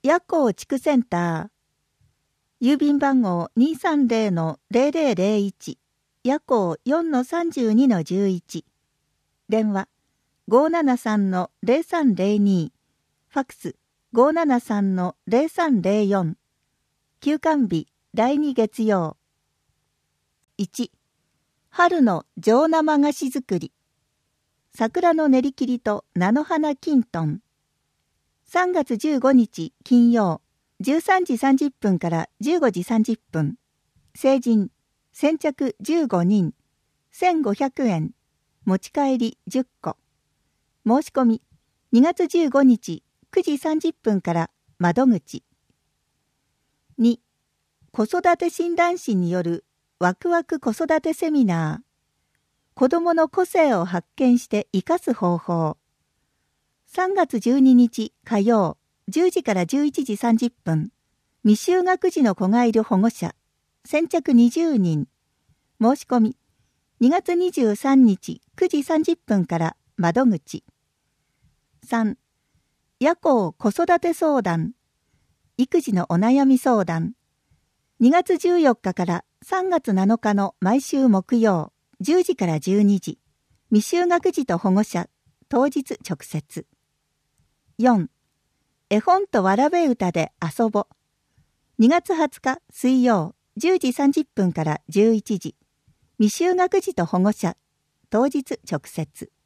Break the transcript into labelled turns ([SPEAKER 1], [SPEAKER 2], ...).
[SPEAKER 1] 夜光地区センター、郵便番号 230-0001、夜光 4-32-11、電話 573-0302、ファックス 573-0304、休館日第2月曜。1、春の上生菓子作り。桜の練り切りと菜の花きんとん。3月15日金曜、13時30分から15時30分。成人、先着15人、1500円。持ち帰り10個。申し込み、2月15日9時30分から窓口。2、子育て診断士によるワクワク子育てセミナー。子どもの個性を発見して生かす方法。3月12日火曜、10時から11時30分。未就学児の子がいる保護者。先着20人。申し込み。2月23日9時30分から窓口。3、夜光子育て相談。育児のお悩み相談。2月14日から3月7日の毎週木曜、10時から12時。未就学児と保護者。当日直接。4、絵本とわらべ歌で遊ぼ。2月20日水曜、10時30分から11時。未就学児と保護者。当日直接。